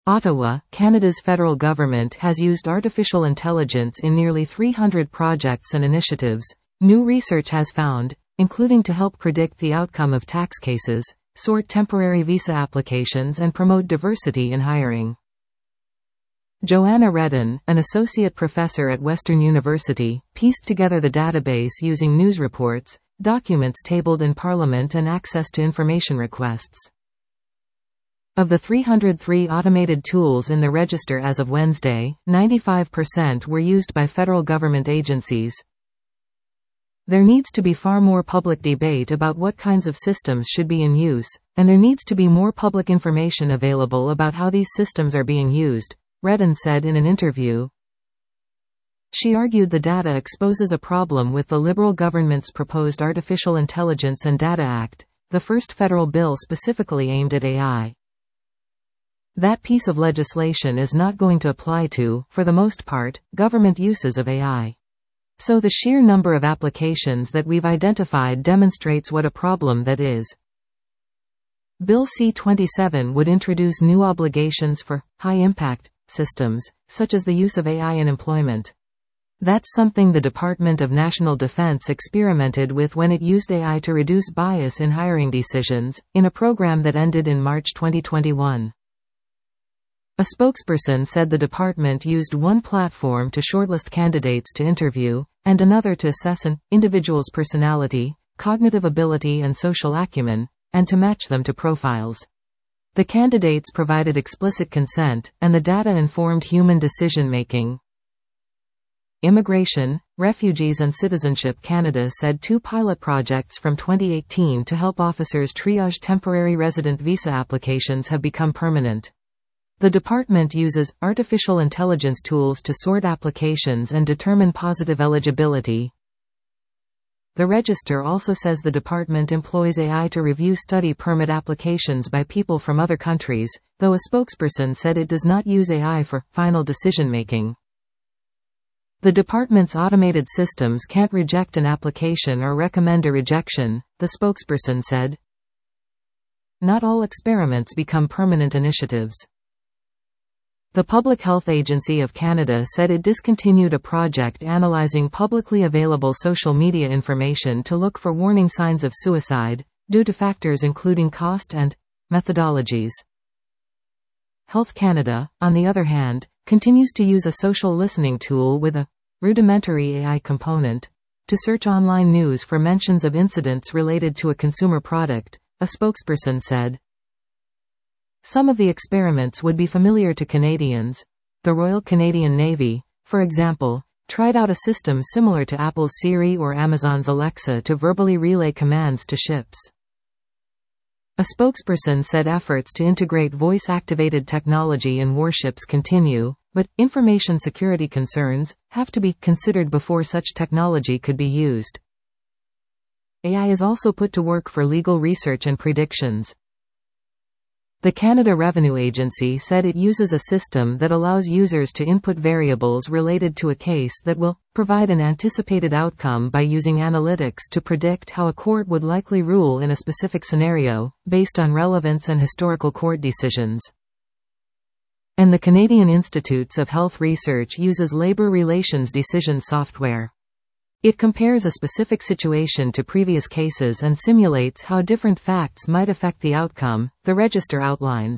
Ottawa, Canada's federal government has used artificial intelligence in nearly 300 projects and initiatives, new research has found, including to help predict the outcome of tax cases, sort temporary visa applications and promote diversity in hiring. Joanna Redden, an associate professor at Western University, pieced together the database using news reports, documents tabled in Parliament and access to information requests. Of the 303 automated tools in the register as of Wednesday, 95% were used by federal government agencies. There needs to be far more public debate about what kinds of systems should be in use, and there needs to be more public information available about how these systems are being used, Redden said in an interview. She argued the data exposes a problem with the Liberal government's proposed Artificial Intelligence and Data Act, the first federal bill specifically aimed at AI. That piece of legislation is not going to apply to, for the most part, government uses of AI. So the sheer number of applications that we've identified demonstrates what a problem that is. Bill C-27 would introduce new obligations for high-impact systems, such as the use of AI in employment. That's something the Department of National Defense experimented with when it used AI to reduce bias in hiring decisions, in a program that ended in March 2021. A spokesperson said the department used one platform to shortlist candidates to interview, and another to assess an individual's personality, cognitive ability and social acumen, and to match them to profiles. The candidates provided explicit consent, and the data informed human decision-making. Immigration, Refugees and Citizenship Canada said 2 pilot projects from 2018 to help officers triage temporary resident visa applications have become permanent. The department uses artificial intelligence tools to sort applications and determine positive eligibility. The Register also says the department employs AI to review study permit applications by people from other countries, though a spokesperson said it does not use AI for final decision-making. The department's automated systems can't reject an application or recommend a rejection, the spokesperson said. Not all experiments become permanent initiatives. The Public Health Agency of Canada said it discontinued a project analyzing publicly available social media information to look for warning signs of suicide, due to factors including cost and methodologies. Health Canada, on the other hand, continues to use a social listening tool with a rudimentary AI component to search online news for mentions of incidents related to a consumer product, a spokesperson said. Some of the experiments would be familiar to Canadians. The Royal Canadian Navy, for example, tried out a system similar to Apple's Siri or Amazon's Alexa to verbally relay commands to ships. A spokesperson said efforts to integrate voice-activated technology in warships continue, but information security concerns have to be considered before such technology could be used. AI is also put to work for legal research and predictions. The Canada Revenue Agency said it uses a system that allows users to input variables related to a case that will provide an anticipated outcome by using analytics to predict how a court would likely rule in a specific scenario, based on relevance and historical court decisions. And the Canadian Institutes of Health Research uses labor relations decision software. It compares a specific situation to previous cases and simulates how different facts might affect the outcome, the Register outlines.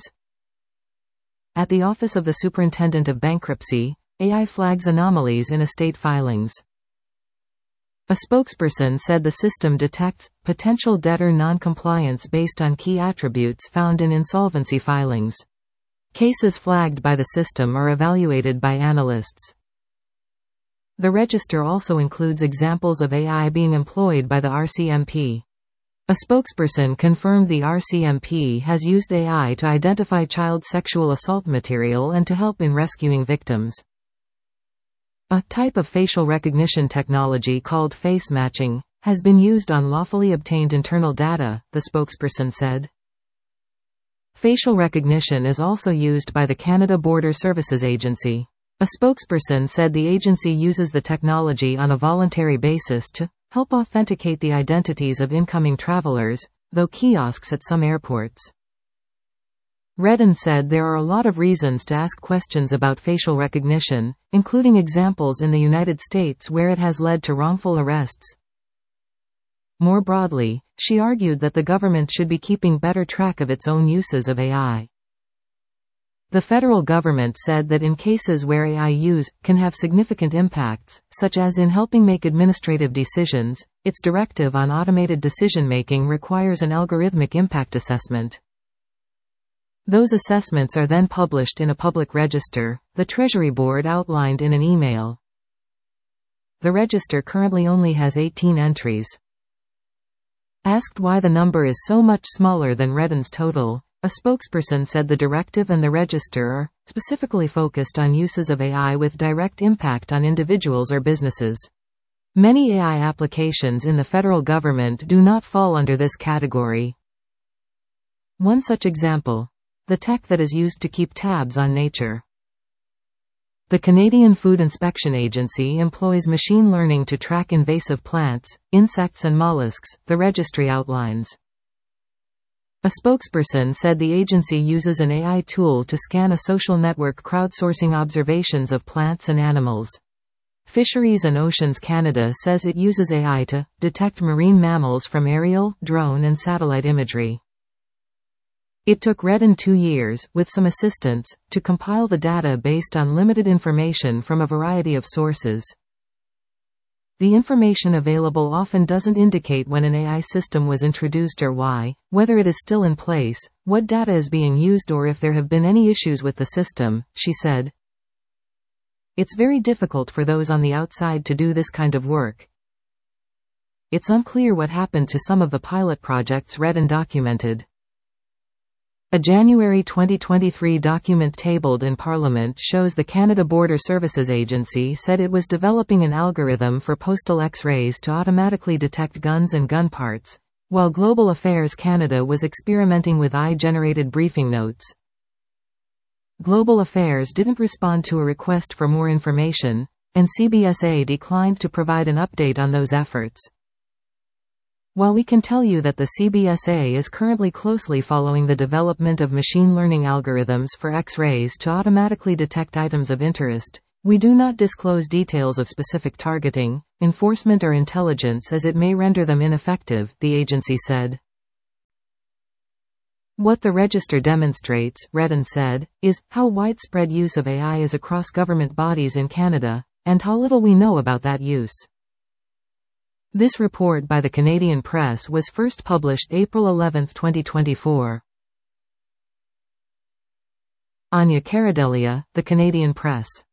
At the Office of the Superintendent of Bankruptcy, AI flags anomalies in estate filings. A spokesperson said the system detects potential debtor non-compliance based on key attributes found in insolvency filings. Cases flagged by the system are evaluated by analysts. The Register also includes examples of AI being employed by the RCMP. A spokesperson confirmed the RCMP has used AI to identify child sexual assault material and to help in rescuing victims. A type of facial recognition technology called face matching has been used on lawfully obtained internal data, the spokesperson said. Facial recognition is also used by the Canada Border Services Agency. A spokesperson said the agency uses the technology on a voluntary basis to help authenticate the identities of incoming travelers, though kiosks at some airports. Redden said there are a lot of reasons to ask questions about facial recognition, including examples in the United States where it has led to wrongful arrests. More broadly, she argued that the government should be keeping better track of its own uses of AI. The federal government said that in cases where AI use can have significant impacts, such as in helping make administrative decisions, its directive on automated decision-making requires an algorithmic impact assessment. Those assessments are then published in a public register, the Treasury Board outlined in an email. The register currently only has 18 entries. Asked why the number is so much smaller than Redden's total, a spokesperson said the directive and the register are specifically focused on uses of AI with direct impact on individuals or businesses. Many AI applications in the federal government do not fall under this category. One such example: the tech that is used to keep tabs on nature. The Canadian Food Inspection Agency employs machine learning to track invasive plants, insects and mollusks, the registry outlines. A spokesperson said the agency uses an AI tool to scan a social network crowdsourcing observations of plants and animals. Fisheries and Oceans Canada says it uses AI to detect marine mammals from aerial, drone and satellite imagery. It took Redden 2 years, with some assistance, to compile the data based on limited information from a variety of sources. The information available often doesn't indicate when an AI system was introduced or why, whether it is still in place, what data is being used or if there have been any issues with the system, she said. It's very difficult for those on the outside to do this kind of work. It's unclear what happened to some of the pilot projects Redden documented. A January 2023 document tabled in Parliament shows the Canada Border Services Agency said it was developing an algorithm for postal X-rays to automatically detect guns and gun parts, while Global Affairs Canada was experimenting with AI-generated briefing notes. Global Affairs didn't respond to a request for more information, and CBSA declined to provide an update on those efforts. While we can tell you that the CBSA is currently closely following the development of machine learning algorithms for X-rays to automatically detect items of interest, we do not disclose details of specific targeting, enforcement or intelligence as it may render them ineffective, the agency said. What the register demonstrates, Redden said, is how widespread use of AI is across government bodies in Canada, and how little we know about that use. This report by the Canadian Press was first published April 11, 2024. Anya Karadelia, The Canadian Press.